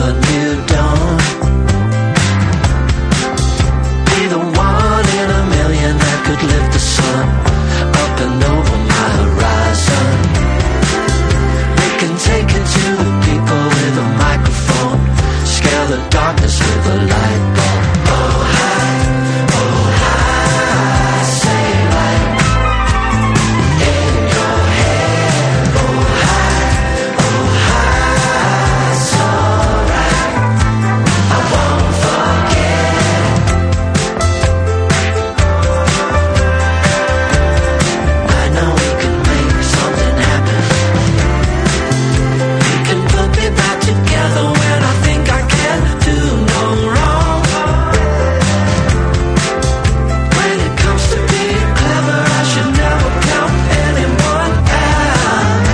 a new dawn. Be the one in a million that could lift the sun up and over my horizon. We can take it to the people with a microphone, scare the darkness with a light bulb. Oh high, say light in your head. Oh high, it's alright. I won't forget. I know we can make something happen. We can put me back together when I think I can do no wrong. When it comes to being clever, I should never count anyone out.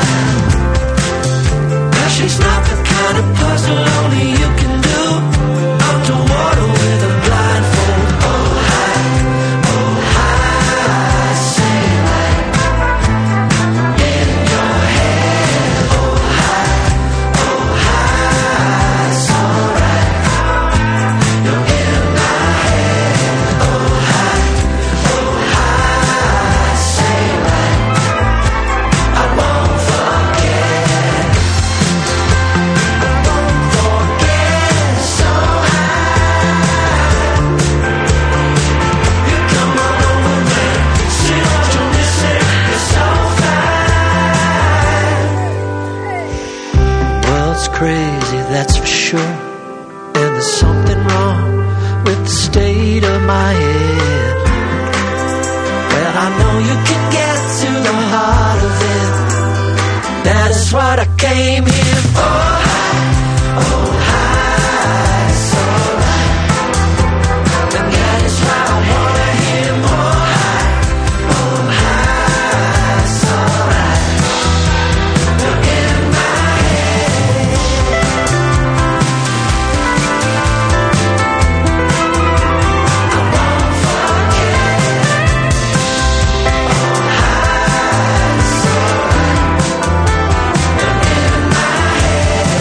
'Cause she's not the kind of puzzle only you can do underwater with a blindfold. Oh high, say light in your head. Oh high, it's alright. You're in my head. Oh high, say light. I won't forget. I won't forget. So high. You come on over, man. See what you're missing. You're so fine. World's crazy, that's for sure. And there's something wrong with the state of my head. Well, I know you can get to the heart of it. That is what I came here for. Oh, high, it's alright. And that is why I wanna hear more. Oh, high, it's alright. You're in my head. I won't forget. Oh, high, it's alright. You're in my head.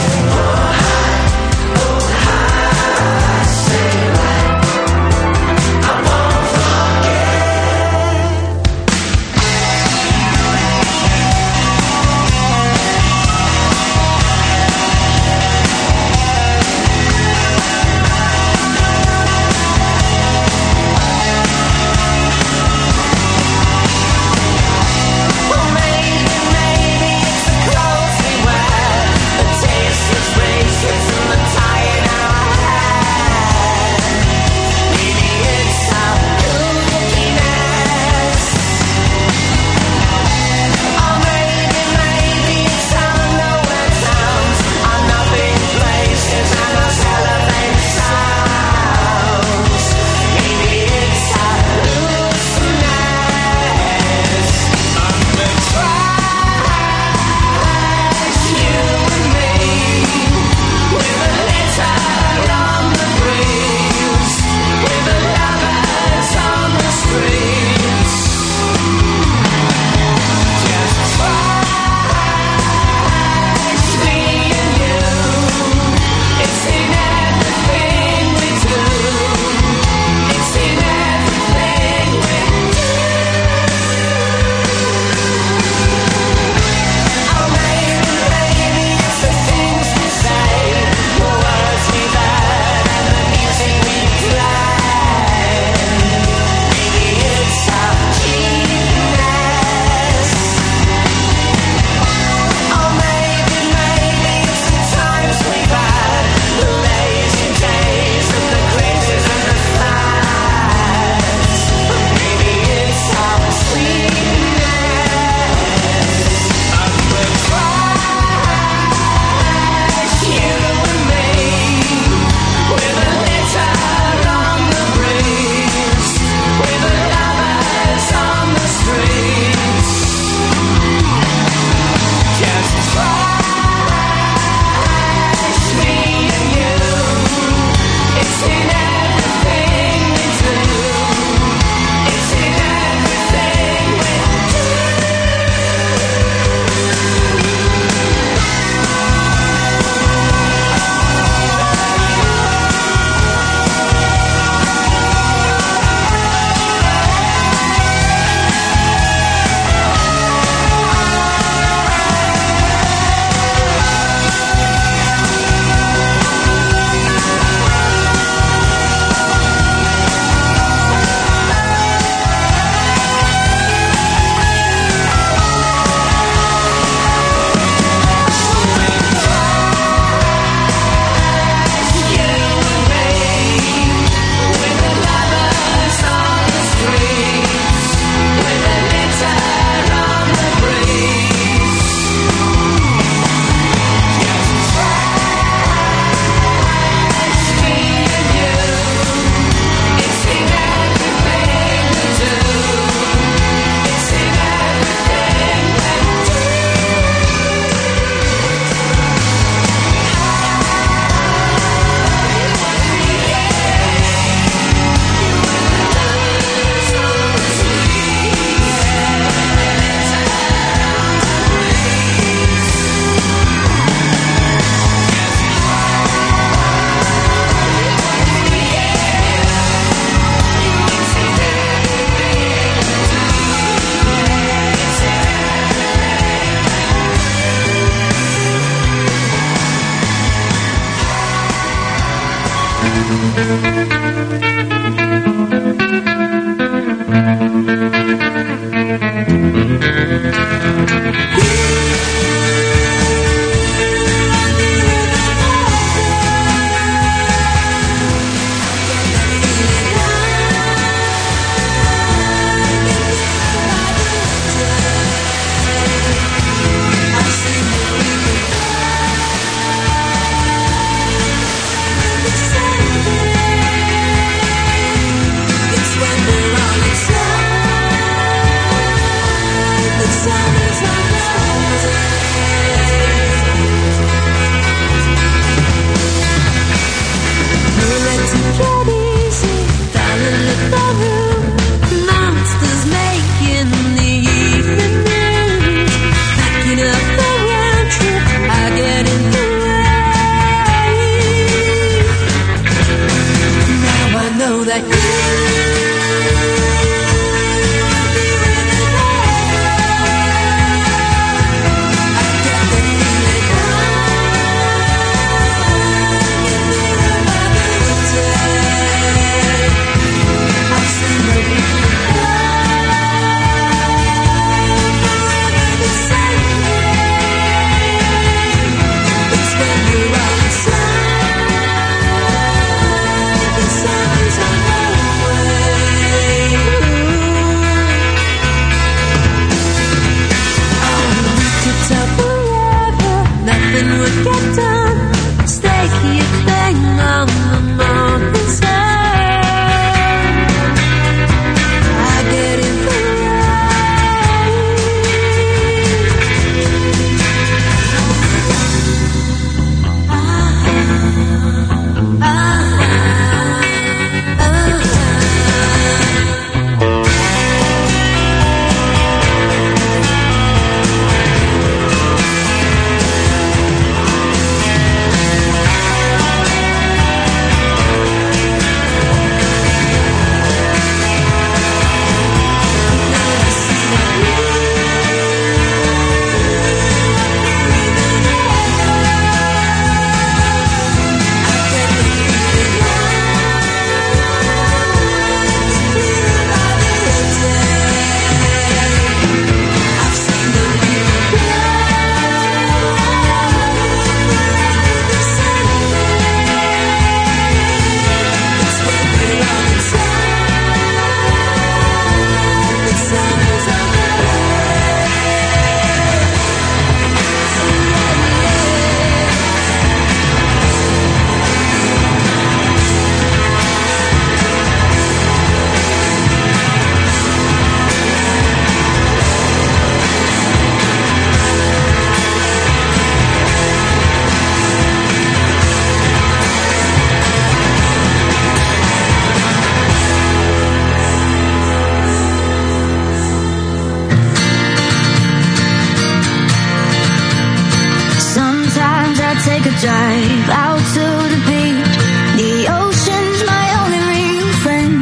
drive out to the beach. The ocean's my only real friend.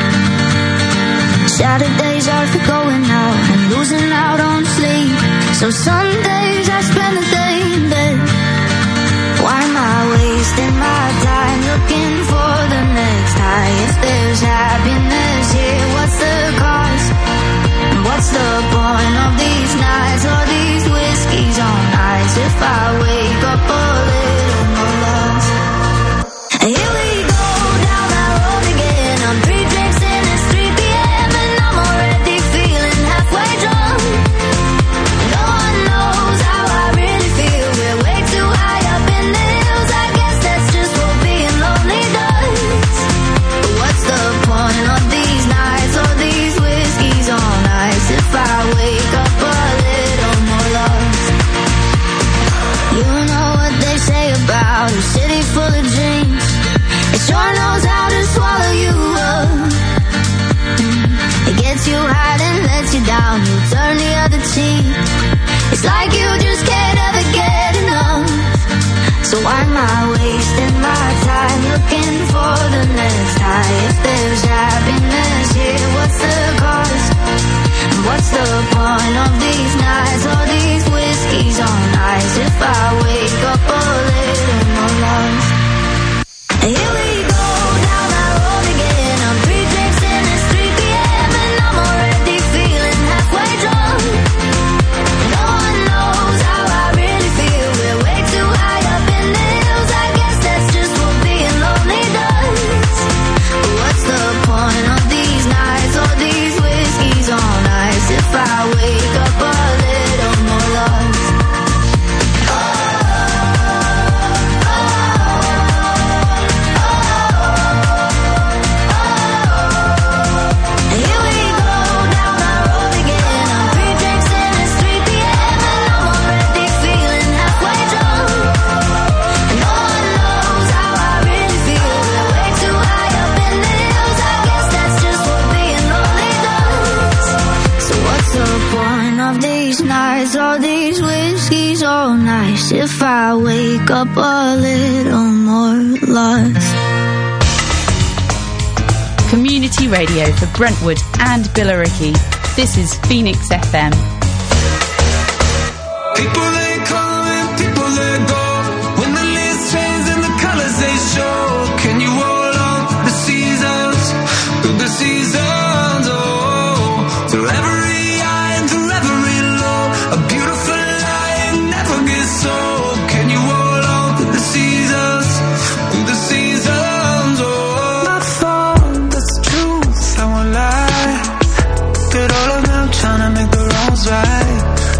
Saturdays are for going out and losing out on sleep. So Sundays I spend the day in bed. Why am I wasting my time looking for the next high? If there's happiness here, what's the cost? And what's the point of these nights or these whiskeys on ice? If I wake up a little more lost. Here we go down that road again. I'm 3 drinks in, it's 3 p.m. and I'm already feeling halfway drunk. No one knows how I really feel. We're way too high up in the hills. I guess that's just what being lonely does. But what's the point of these nights or these whiskeys on ice? If I wake up a little more lost. You know what they say about a city full of dreams. It sure knows how to swallow you up. It gets you high and lets you down. You turn the other cheek. It's like you just can't ever get enough. So why am I wasting my time looking for the next high? If there's happiness here, what's the cost? And what's the point of these nights or these whiskeys on ice? If I wake up a little more lost. Here we go. up a little more lost. Community radio for Brentwood and Billericay. This is Phoenix FM. People they come and people they go. When the leaves change and the colors they show. Can you hold on through the seasons? Through the seasons, oh. Through every high and through every low. A beautiful lie never gets old. Can you hold on through the seasons? Through the seasons, oh. My fault, that's the truth, I won't lie. But all of them trying to make the wrongs right.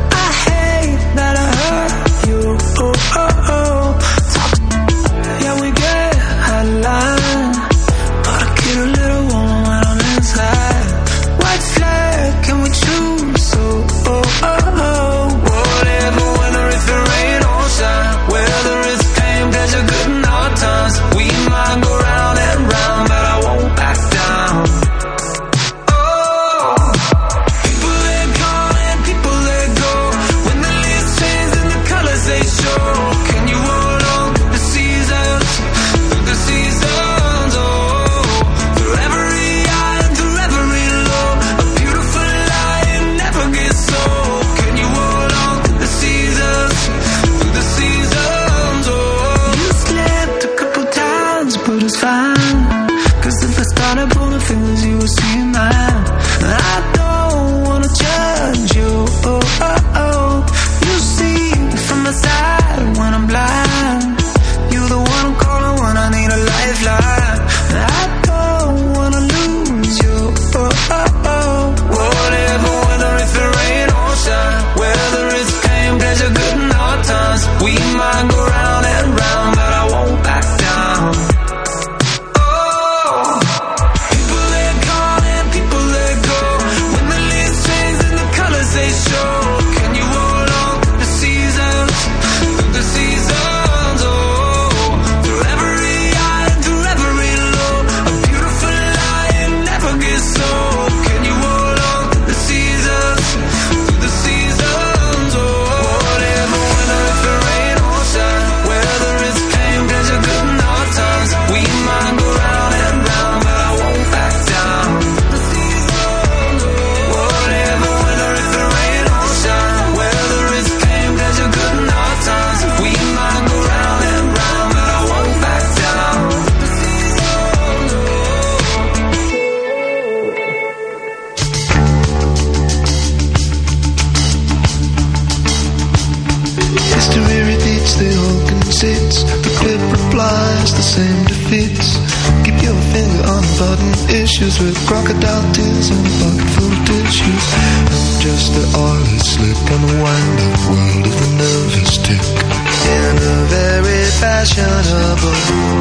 Issues with crocodile tears and a bucket full of tissues. I'm just the oily slick on the wind-up world of the nervous tick. In a very fashionable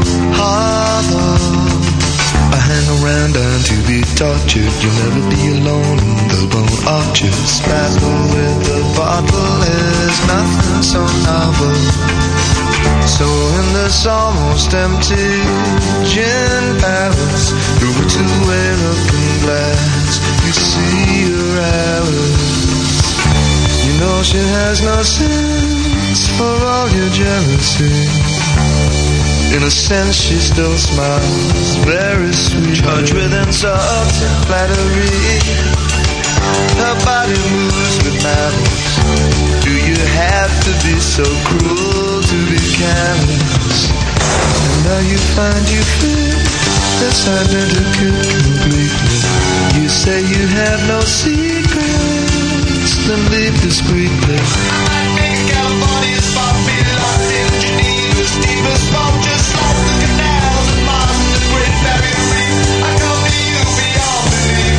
harbor, I hang around and to be tortured. You'll never be alone in the bone arches. Battle with the bottle is nothing so novel. So in this almost empty gin palace, through a two-way looking glass, you see her hours. You know she has no sense for all your jealousy. In a sense she still smiles, very sweet, charged with insult and flattery. Her body moves with malice. Do you have to be so cruel to be careless? And now you find you fit this identical completely. You say you have no secrets, then leave discreetly. I think California's about me locked in Geneva's deepest vault, just like the canals and Mars and the Great Barrier Reef. I come to you beyond belief.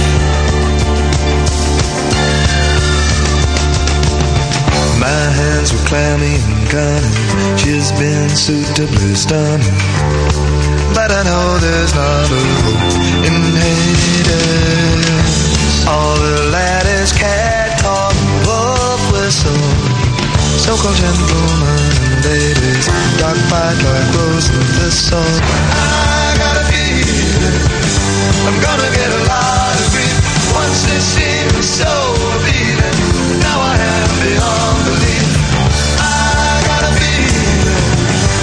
My hands were clammy and cunning. She's been suitably stunning, but I know there's not a hope in Hades. All the laddies cat caught wolf whistle, so-called gentlemen and ladies, dark fight like rose and thistle. I got a feeling I'm gonna get a lot of grief. Once this seemed so appealing, now I am beyond belief. I got a feeling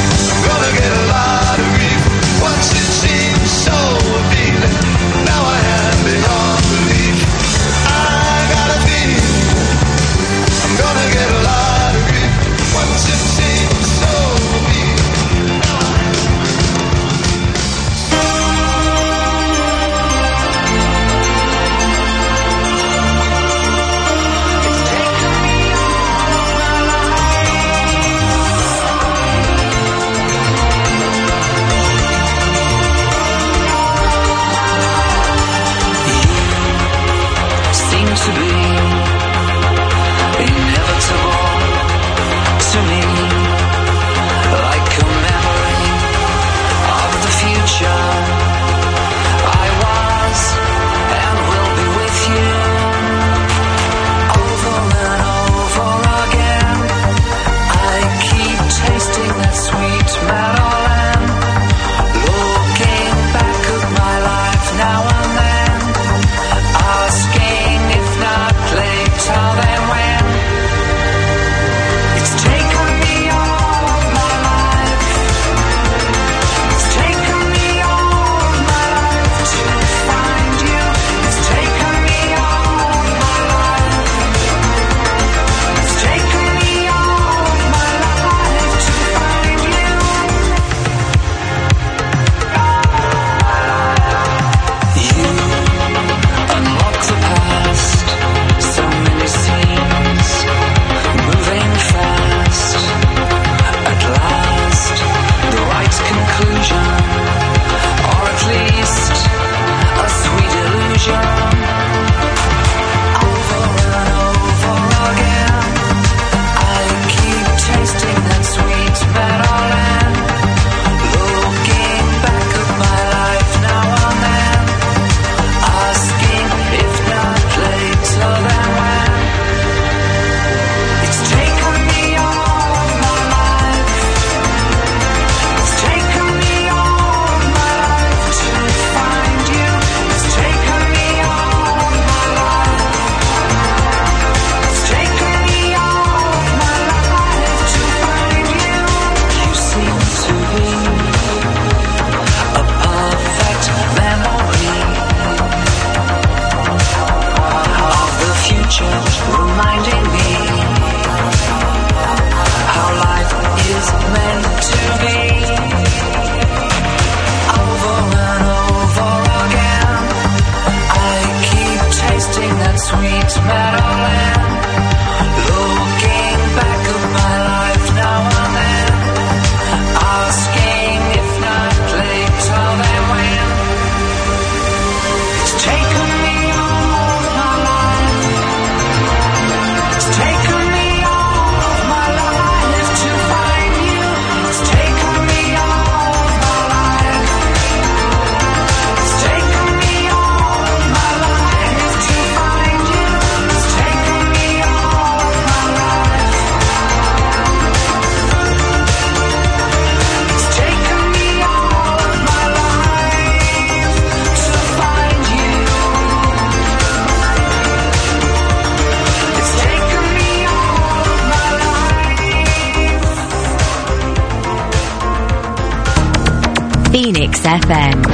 Phoenix FM.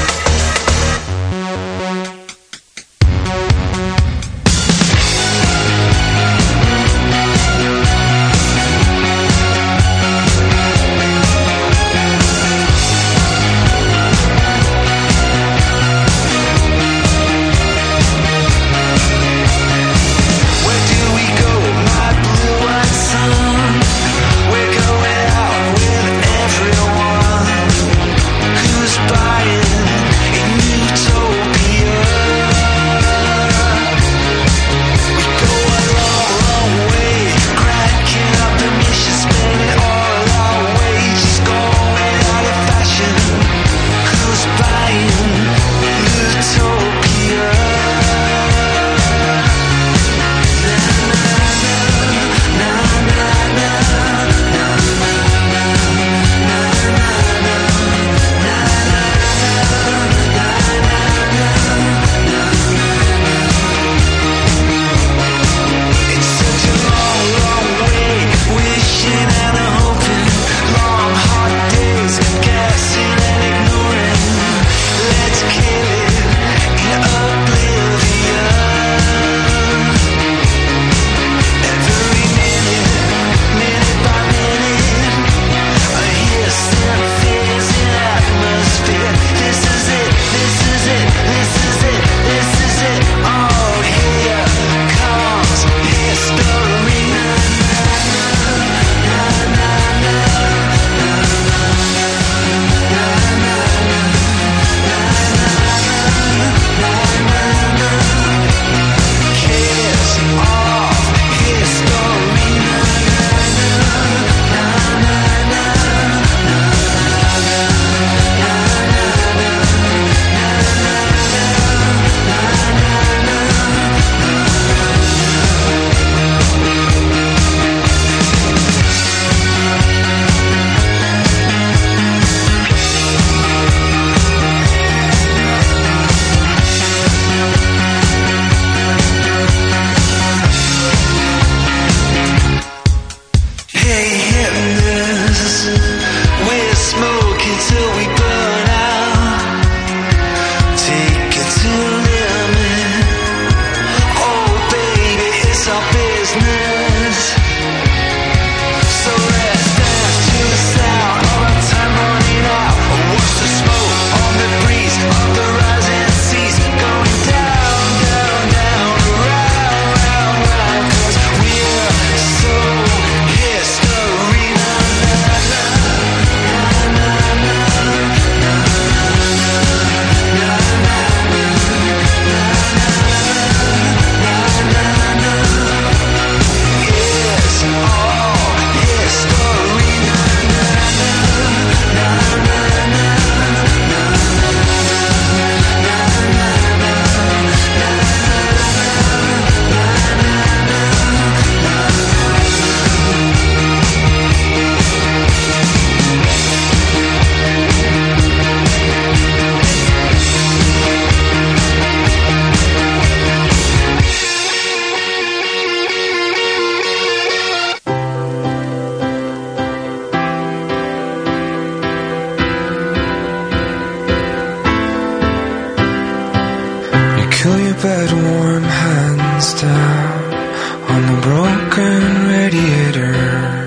bed, warm hands down on the broken radiator.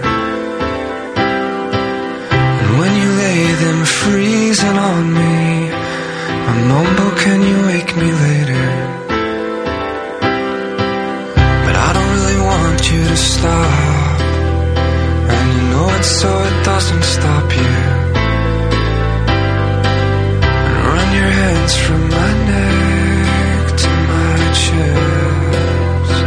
And when you lay them freezing on me, I mumble, can you wake me later? But I don't really want you to stop, and you know it so it doesn't stop you. And run your hands from my neck to my chest.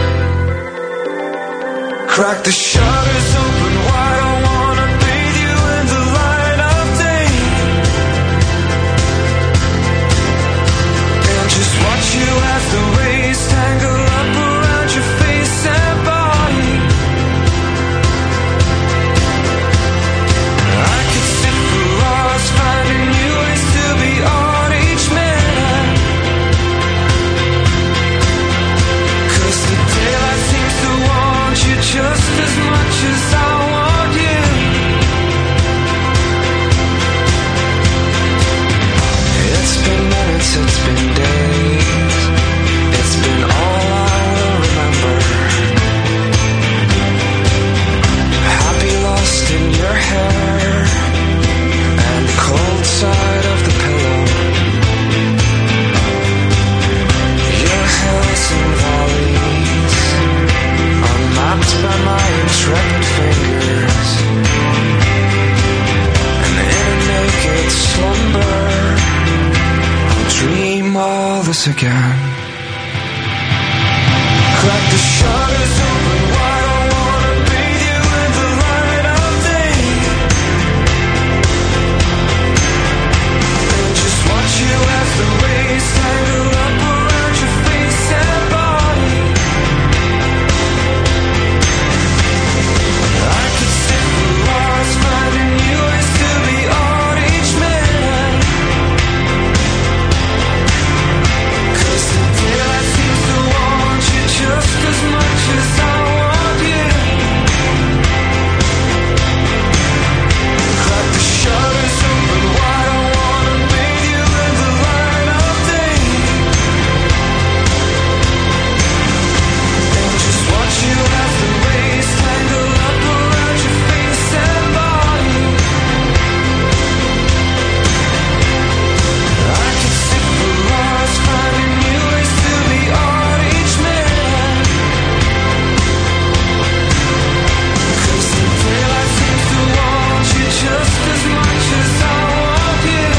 Crack the shutters open wide, I wanna bathe you in the light of day, and just watch you as the rays tangle up around your face and body. I could sit for hours finding new ways to be on each man, 'cause the daylight seems to want you just as much once again. Crack the shutters open wide, I wanna bathe you in the light of day. And just watch you as the rays tangle up around your face and body. I could sit for hours finding new ways to be on each man. 'Cause the daylight seems to want you just as much as I want you. Crack the shutters open wide, I wanna bathe you in the light of day. And just watch you as the rays tangle up around your face and body. I could sit for hours finding new ways to be on each man. 'Cause the daylight seems to want you just as much as I want you.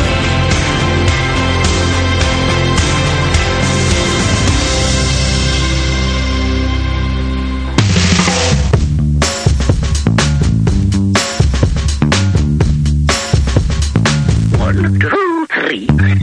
One, two, three.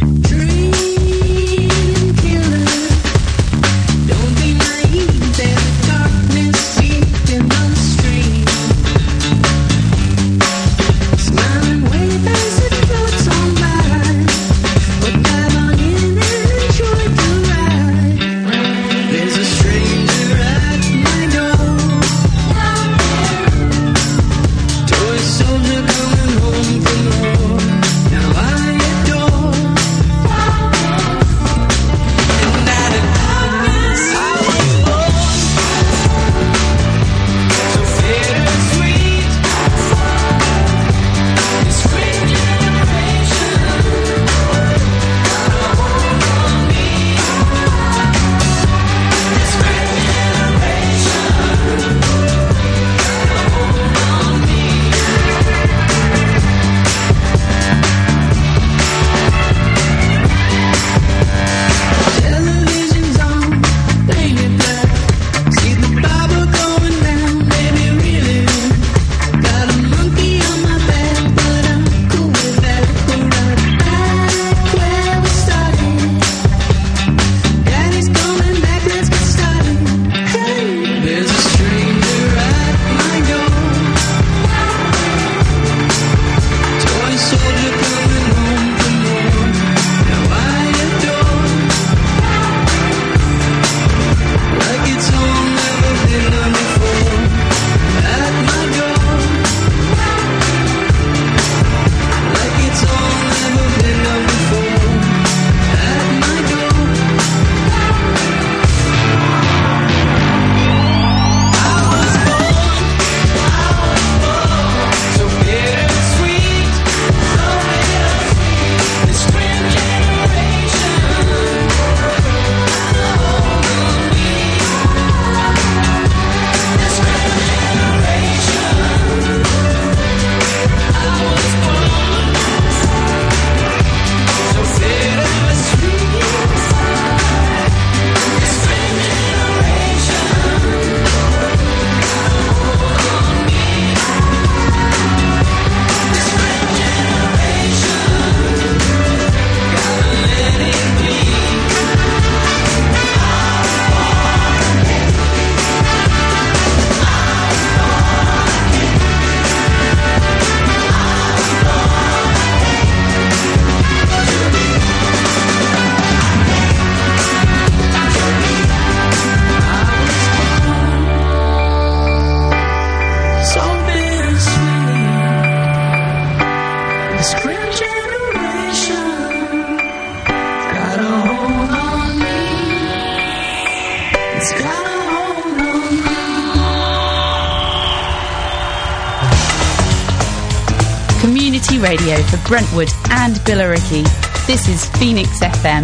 Community radio for Brentwood and Billericay. This is Phoenix FM.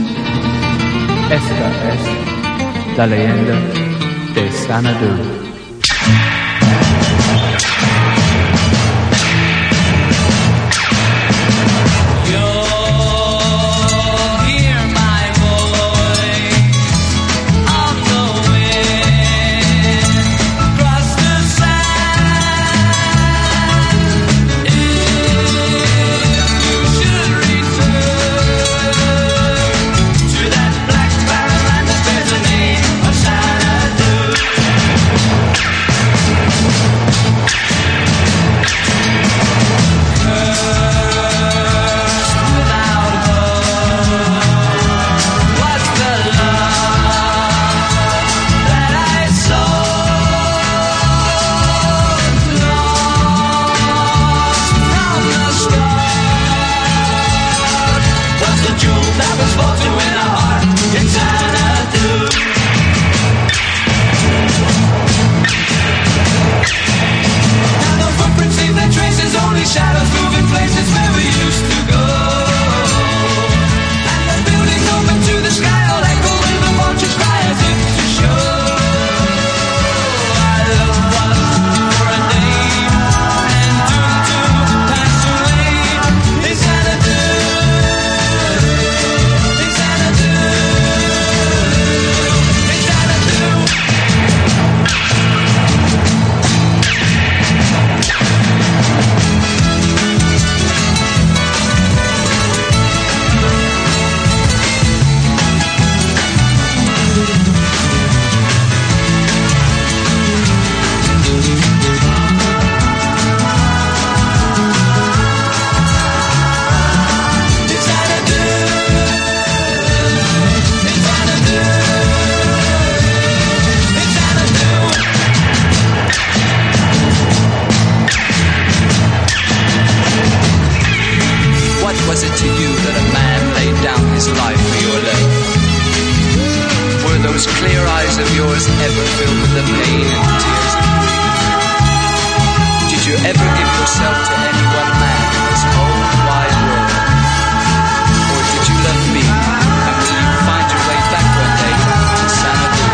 Esta es la leyenda de Xanadu. eyes of yours ever filled with the pain and tears of grief? Did you ever give yourself to any one man in this whole wide world? Or did you love me, and will you find your way back one day to Xanadu?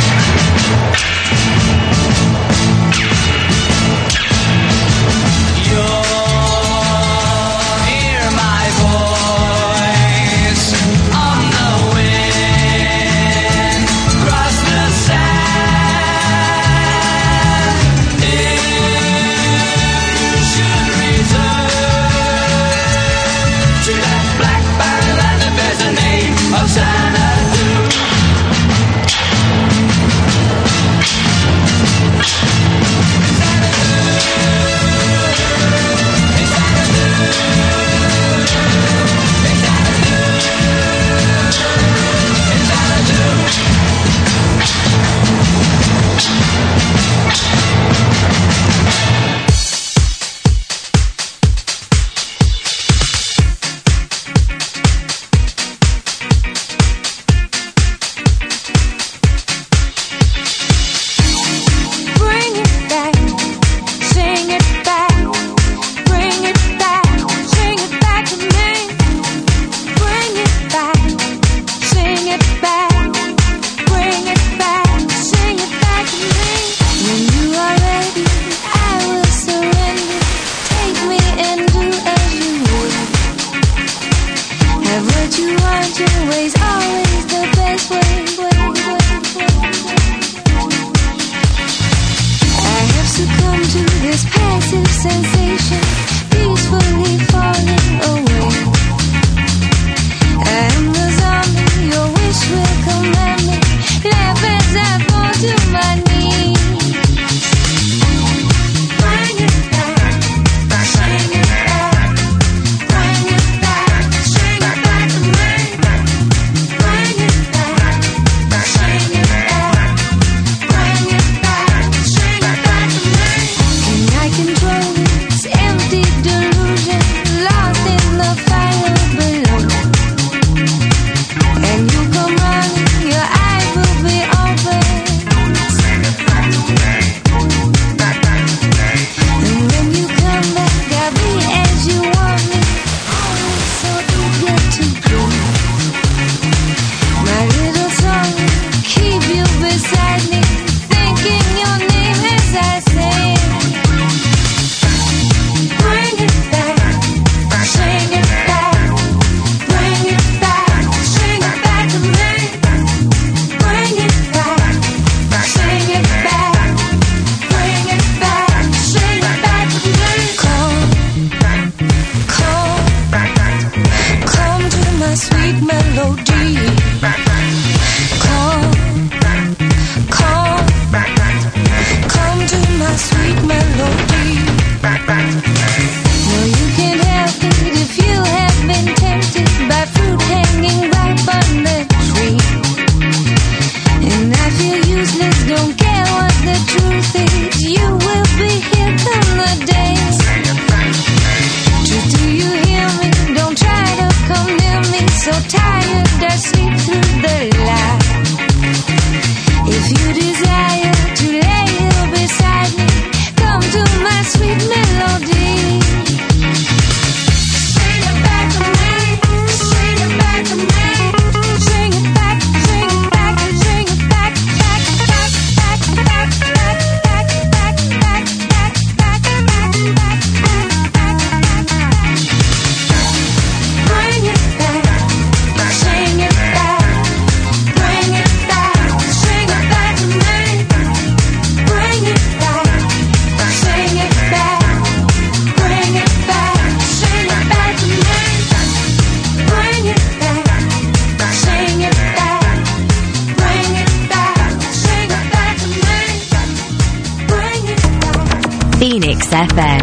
Phoenix FM.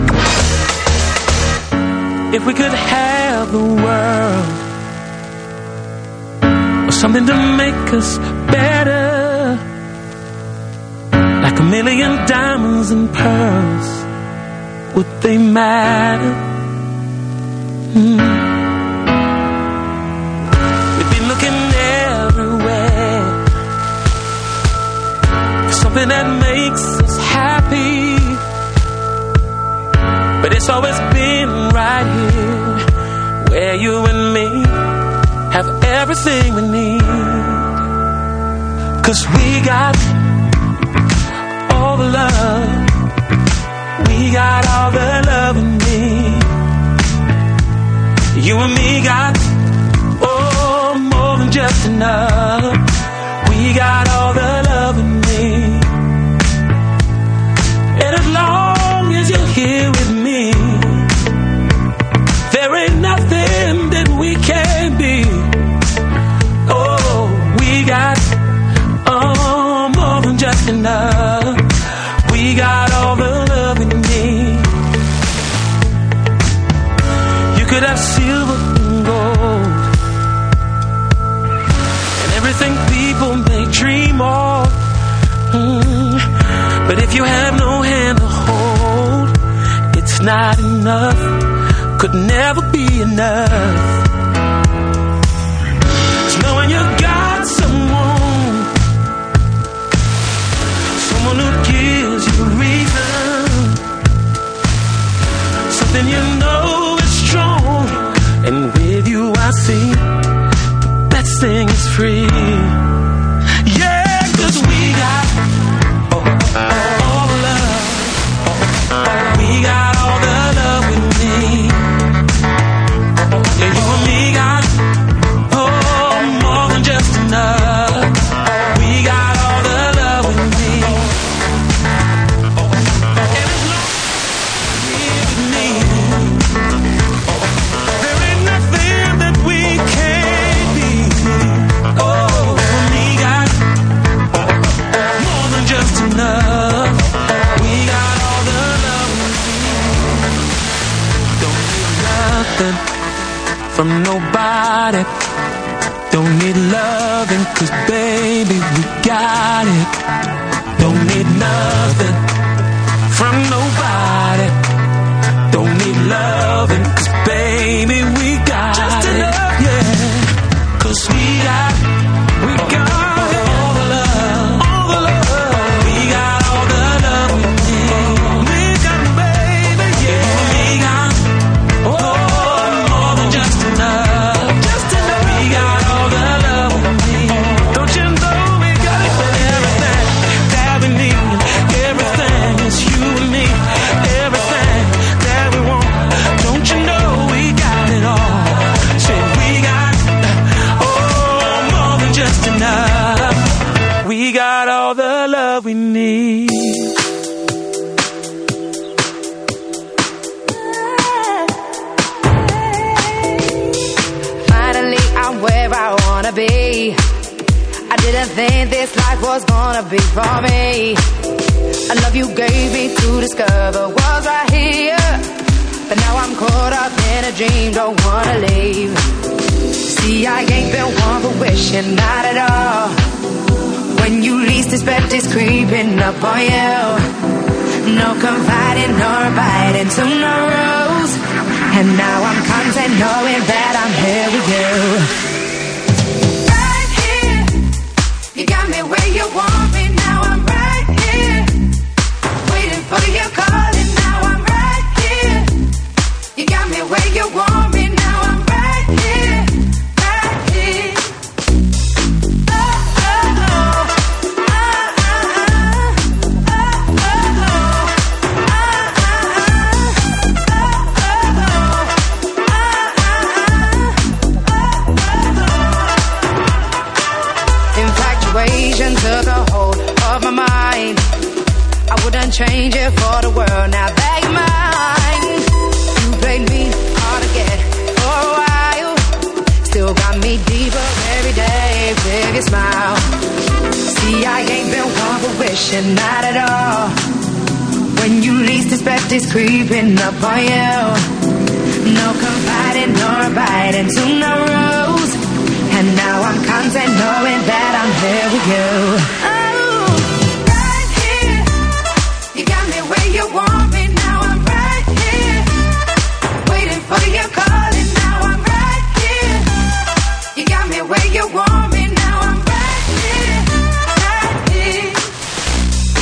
If we could have the world, or something to make us better, like a million diamonds and pearls, would they matter? We've been looking everywhere, something that makes us happy. But it's always been right here, where you and me have everything we need. 'Cause we got all the love, we got all the love we need. You and me got, oh, more than just enough. We got all the love we need. And as long as you're here with me, there ain't nothing that we can't be. Oh, we got, oh, more than just enough. We got all the love we need. You could have silver and gold, and everything people may dream of. But if you have no hand to hold, it's not enough. Could never be enough. It's knowing you got someone who gives you reason, something you know is strong. And with you I see the best thing is free. Yeah, 'cause we got all the love, we got all the love we need. Yeah, you and me got, oh, more than just enough. We got all the love we need. And as long as you're with me, there ain't nothing that we can't be. Oh, we got more than just enough. We got all the love we need. Don't need nothing from nobody. Don't need loving, 'cause baby we got it. Don't need nothing from nobody. Don't need loving, 'cause baby we got just it. Enough, yeah. 'Cause we got all the love, all the love. We got all the love we need. We got, baby, yeah. We got, oh, more than just enough. Just enough. We got all the love we need. Don't you know we got everything that we need? Everything is you and me. Everything that we want. Don't you know we got it all? Say we got, oh, more than just enough. We got all the love we need. Finally, I'm where I wanna be. I didn't think this life was gonna be for me. I love you gave me to discover was right here. But now I'm caught up in a dream, don't wanna leave. See, I ain't been one for wishing, not at all. When you least expect it's creeping up on you. No confiding nor biting to no rules. And now I'm content knowing that I'm here with you. Right here, you got me where you want me. Now I'm right here, waiting for your call. And now I'm right here, you got me where you want me. Now I'm right here, right here. Oh, oh, oh. Infatuation took a hold of my mind. I wouldn't change it for the world. Now that you're mine, you played me hard to get for a while. Still got me deeper every day with your smile. See, I ain't been one for wishing, not at all. When you least expect it's creeping up on you. No confiding nor biting to no rules. And now I'm content knowing that I'm here with you. Oh, right here, you got me where you want me. Now I'm right here, waiting for your call. And now I'm right here, you got me where you want me. Now I'm right here, right here.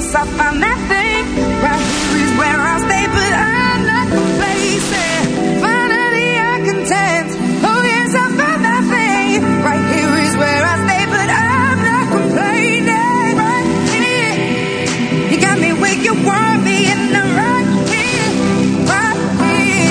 yes, I found that thing. Right here is where I'll stay, but I'm not complacent. Finally I'm content. Oh yes, I found that thing. Right here is where I stay, but I'm not complaining. Right here, you got me where you want me, and I'm right here, right here.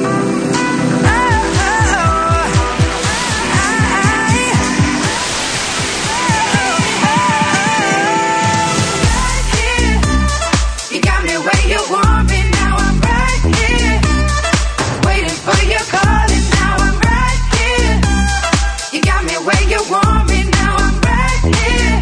You got me where you want me, now I'm right here, waiting for your call, and now I'm right here. You got me where you want me, now I'm right here,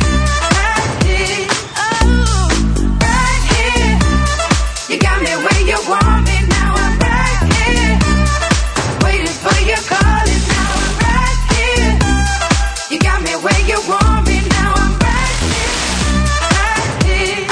oh, right here. You got me where you want me, now I'm right here, waiting for your call, and now I'm right here. You got me where you want me, now I'm right here, right here.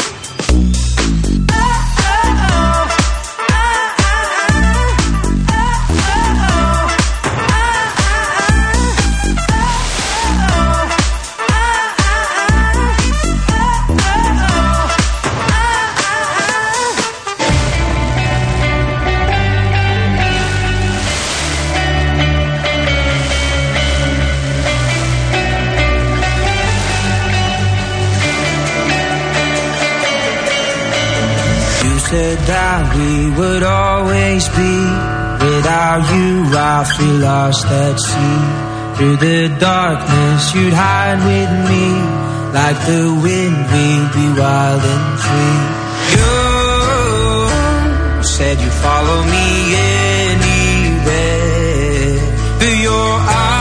Said that we would always be. Without you I feel lost at sea. Through the darkness you'd hide with me. Like the wind we'd be wild and free. You said you'd follow me anywhere. Through your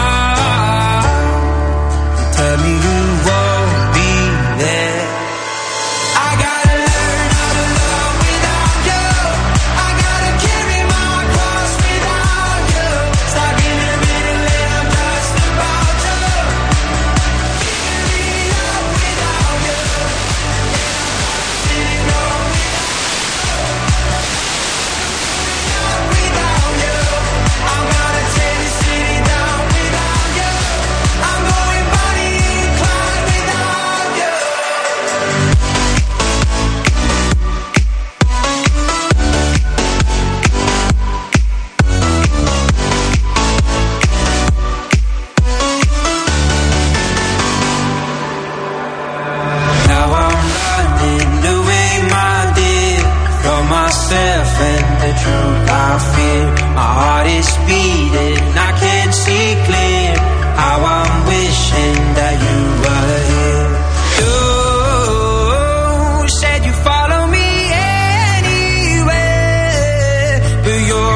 eyes tell me you won't be there. I gotta learn how to love without you. I gotta carry my cross without you. Stuck in a minute and I'm just about to figure it out without you. Sitting on without you. I'm gonna take the city down without you. I'm going Bonnie and Clyde without you. Now I'm running away, my dear, from myself and the truth I fear. My heart is beating, I can't see clear. How I'm wishing that you were here. You said you follow me anywhere. Through your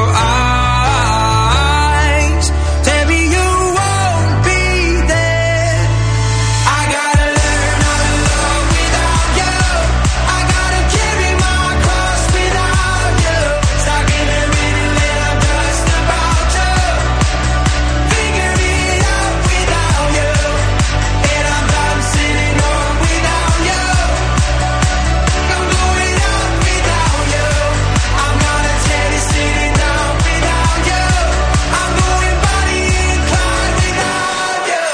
eyes tell me you won't be there. I gotta learn how to love without you. I gotta carry my cross without you. Stuck in a minute and I'm just about to figure it out without you. And I'm done sitting home without you. I'm going out without you. I'm gonna tear the city down without you. I'm going Bonnie and Clyde without you.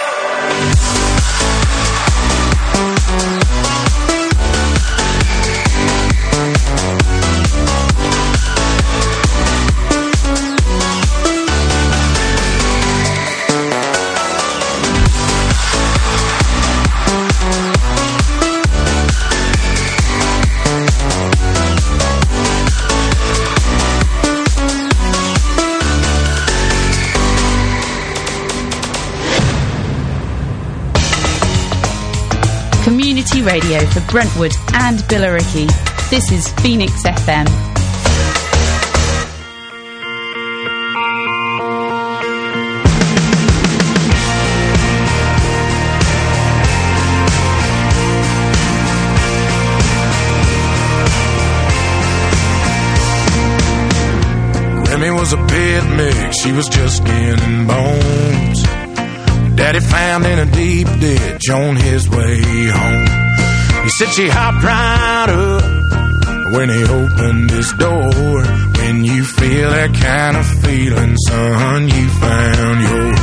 Community radio for Brentwood and Billericay. This is Phoenix FM. Grammy was a pit mix, she was just skin and bones. Daddy found in a deep ditch on his way home. He said she hopped right up when he opened his door. When you feel that kind of feeling, son, you found yours.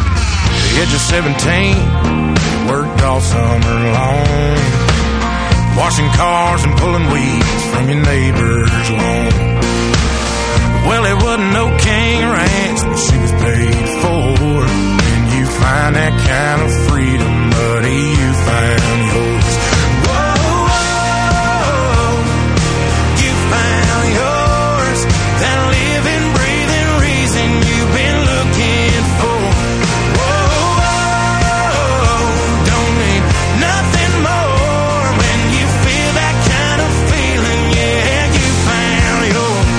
The age of 17, worked all summer long. washing cars and pulling weeds from your neighbor's lawn. Well, it wasn't no king ranch that she was paid for. And you find that kind of freedom, buddy, you found yours. Whoa, whoa, you found yours. That living, breathing reason you've been looking for. Whoa, whoa, don't need nothing more when you feel that kind of feeling. Yeah, you found yours.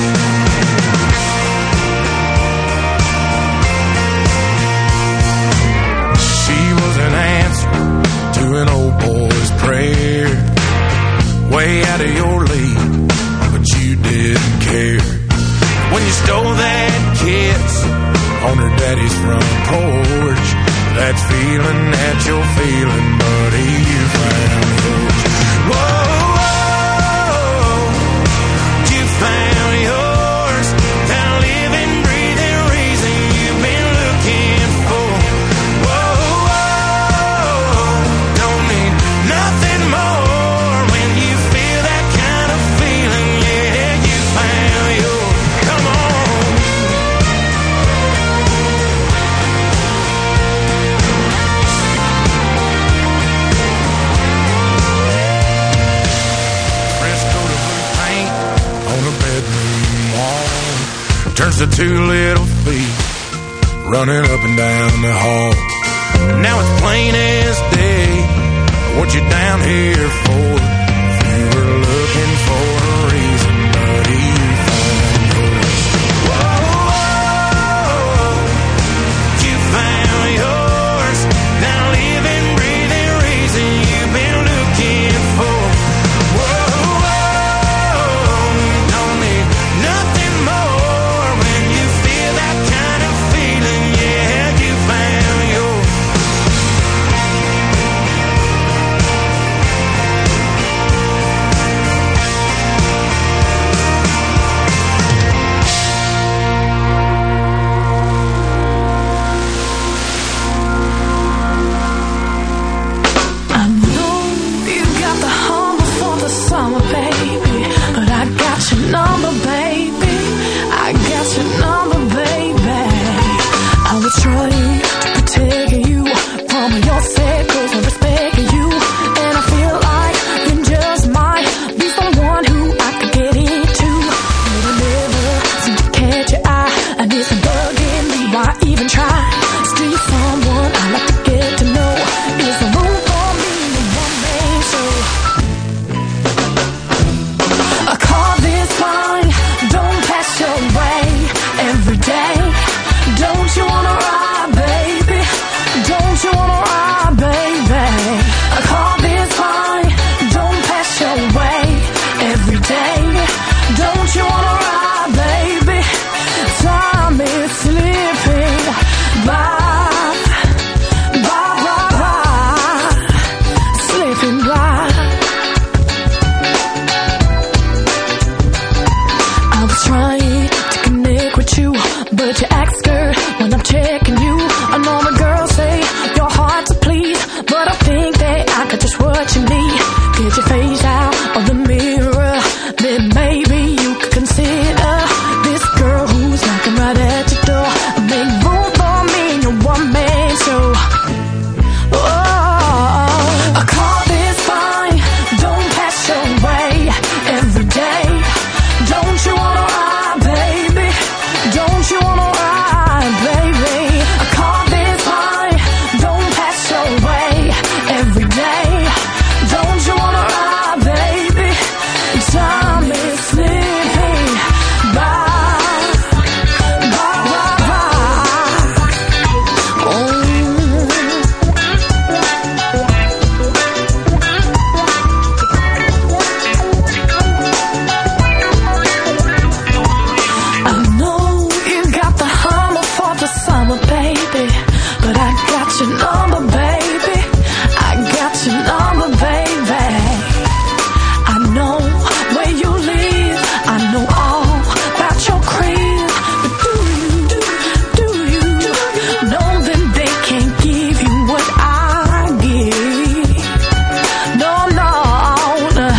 She was an answer to an old boy's prayer, way out of your league, but you didn't care. When you stole that kiss on her daddy's front porch, that feeling that you're feeling, buddy, you found yours. Whoa, whoa, you found yours. That living, breathing reason you've been looking for. Whoa, whoa, don't need nothing more when you feel that kind of feeling. Yeah, you found yours. Come on. Fresco to blue paint on a bedroom wall turns to two little feet running up and down the hall. Now it's plain as day what you're down here for. If you were looking for a reason, buddy, you found yours. Whoa, whoa, you found yours. That living, breathing reason you've been looking for. Whoa, whoa, don't need nothing more when you feel that kind of feeling. Yeah, you found yours. I know you got the hunger for the summer, baby, but I got your number, baby. I got your number, baby. I was trying to protect you from yourself, 'cause I respect you, and I feel like you just might be someone who I could get into. But I never seem to catch your eye, and it's bugging me. Why even try? Still you're someone I like to get to know. Is there room for me in one man show? I call this fine. Don't pass your way every day. Don't you wanna ride, baby? Don't you wanna ride, baby? I call this fine. Don't pass your way every day. Don't you wanna ride, baby? Time is slipping by, slipping by. I was trying to connect with you, but you act scared when I'm checking you. I know the girls say you're hard to please, but I think that I could just what you need. Get your face out of the mirror, then maybe you could consider this girl who's knocking right at your door. Make room for me in your one-man show. Oh, I call this fine. Don't pass your way every day. Don't you wanna ride, baby? Don't you wanna ride, baby? I call this fine. Don't pass your way every day. Don't you wanna ride, baby? Time is slipping by. I know you got the hummer for the summer, baby, but I got your number, baby. I got your number, baby. I know where you live. I know all about your crib. But do you know that they can't give you what I give? No, no, no.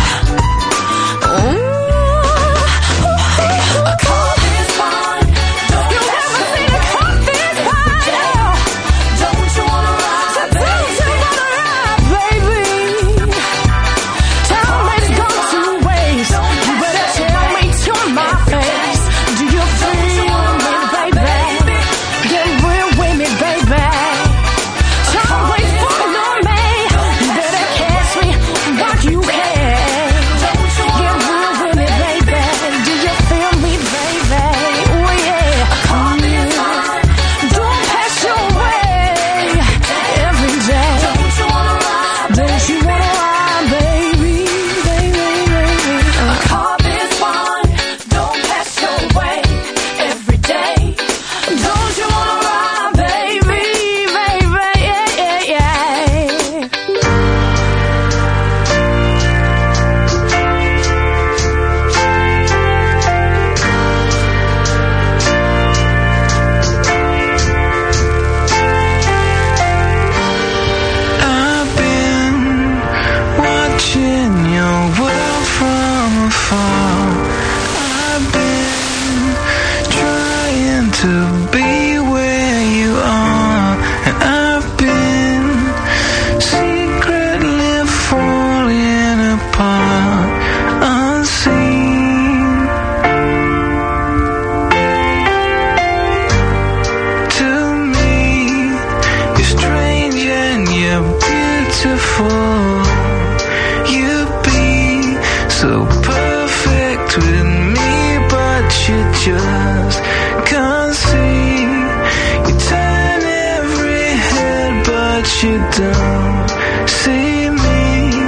you don't see me.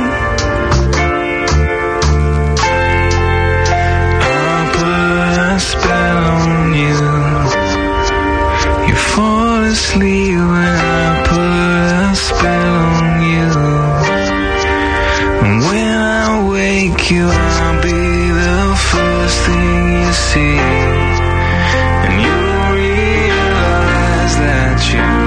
I'll put a spell on you. You fall asleep when I put a spell on you. And when I wake you, I'll be the first thing you see. And you'll realize that you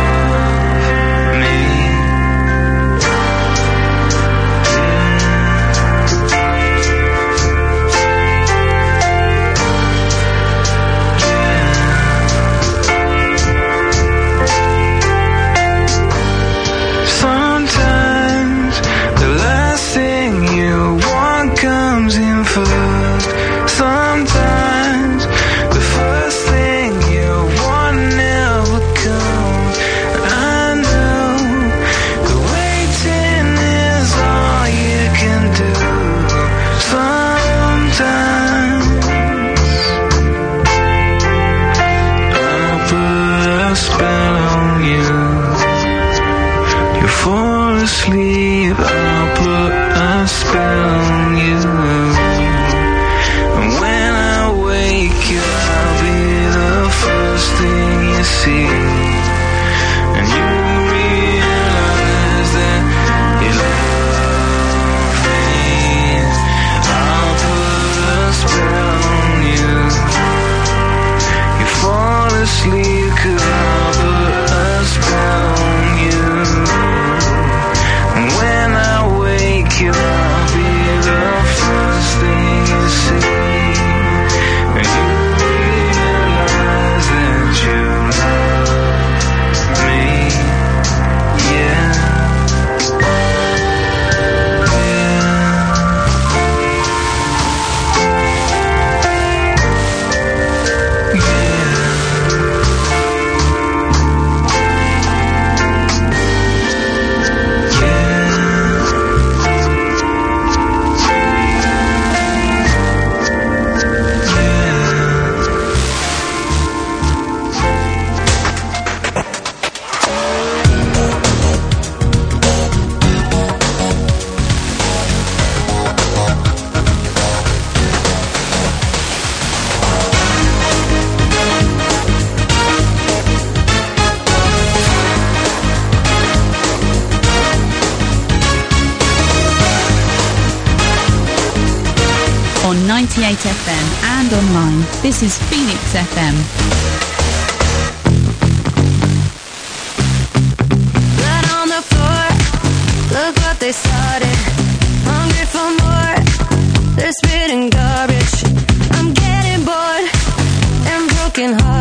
sleep, I'll put a spell on you. And when I wake you, I'll be the first thing you see. And you realize that you love me. I'll put a spell on you. You fall asleep 'cause I'll put a spell on you. When I wake you, I'll be the first thing you see. And you realize that you love me. Yeah. On 98 FM and online, this is Phoenix FM. Blood on the floor, look what they started. Hungry for more, they're spitting garbage. I'm getting bored and broken hearted.